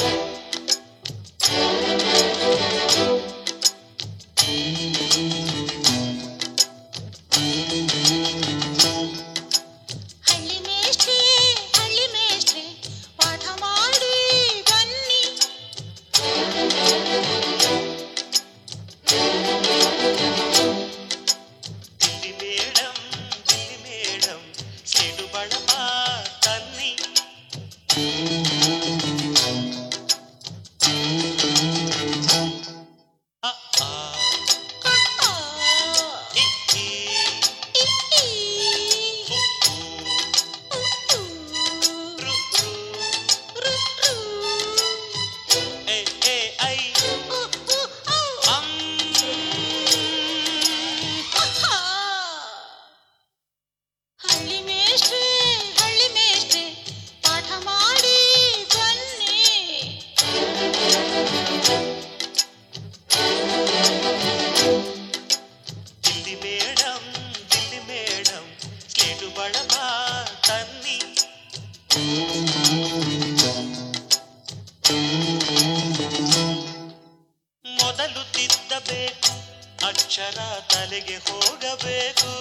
ಮೊದಲು ತಿದ್ದಬೇಕು, ಅಕ್ಷರ ತಲೆಗೆ ಹೋಗಬೇಕು,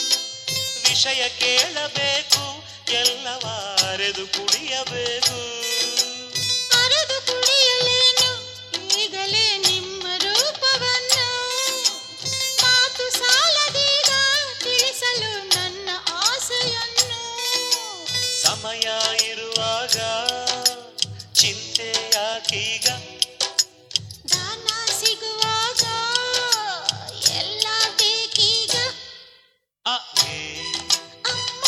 ವಿಷಯ ಕೇಳಬೇಕು, ಎಲ್ಲವ ಅರೆದು ಕುಡಿಯಬೇಕು. ಅರೆದು ಕುಡಿಯಲೇನು ಈಗಲೇ ನಿಮ್ಮ ರೂಪವನ್ನು, ಮಾತು ಸಾಲದೀಗ ತಿಳಿಸಲು ನನ್ನ ಆಸೆಯನ್ನು. ಸಮಯ ಇರುವಾಗ ಚಿಂತೆ ಯಾಕೀಗ, ದಾನ ಸಿಗುವಾಗ ಎಲ್ಲ ಬೇಕೀಗ. ಆಗೆ ಅಮ್ಮ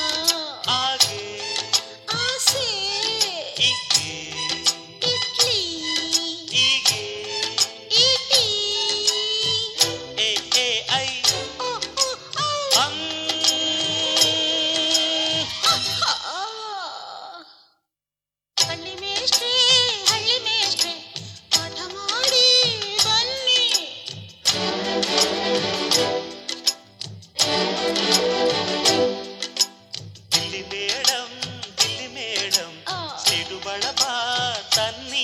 ಆಗೆ ಆಸೆ ಈಗೆ ಇಡ್ಲಿ ಹೀಗೆ ಇಟಿ ಎ ಎ ಐ ಓ ಓ ಓ ಅಂ. ಹಳ್ಳಿ ಮೇಷ್ಟ್ರೆ ಪಾಠ ಮಾಡಿ ಬನ್ನಿ. ದಿಲ್ಲಿ ಮೇಡಂ ಸಿಡು ಬಳಪ ತನ್ನಿ.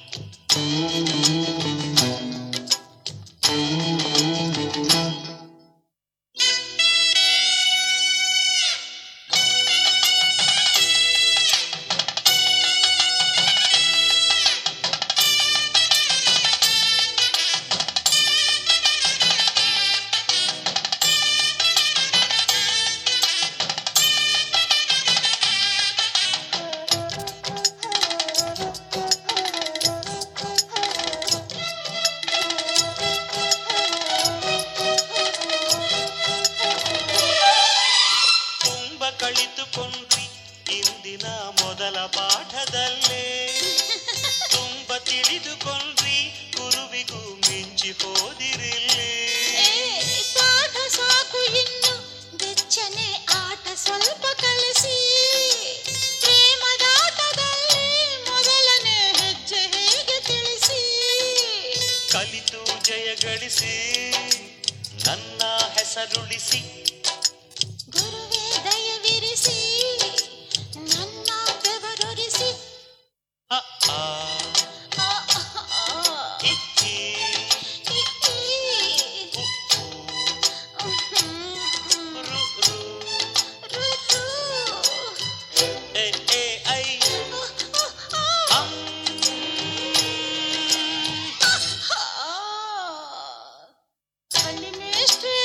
ತುಂಬ ಕಳಿತುಕೊಂಡ್ರಿ ಇಂದಿನ ಮೊದಲ ಪಾಠದಲ್ಲೇ, ತುಂಬ ತಿಳಿದುಕೊಂಡ್ರಿ ಗುರುವಿಗೂ ಮಿಂಚಿ ಹೋದಿರಿಲ್ಲೇ. ಪಾಠ ಸಾಕು ಇನ್ನು, ಬೆಚ್ಚನೆ ಆಟ ಸ್ವಲ್ಪ ಕಲಿಸಿ. ಪ್ರೇಮದಾಟದಲ್ಲಿ ಮೊದಲನೇ ಹೆಜ್ಜೆ ಹೇಗೆ ತಿಳಿಸಿ. ಕಲಿತು ಜಯ ಗಳಿಸಿ ನನ್ನ ಹೆಸರುಳಿಸಿ, ಗುರುವೇ ದಯವಿರಿಸಿ ನನ್ನ ಬೆವರೊರಿಸಿ. ಅ ಆ ಆ, ಆ, ಆ. ಇ ಈ ಇ, ಈ. ಉ ಊ ರು ರು ರು, ರು. ಎ ಎ ಐ ಅಂ. ಹಳ್ಳಿ ಮೇಷ್ಟ್ರೆ